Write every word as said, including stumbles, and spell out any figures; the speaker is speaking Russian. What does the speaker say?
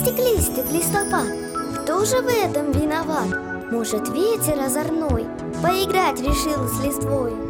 Листик, листик, листопад, кто же в этом виноват? Может, ветер озорной поиграть решил с листвой?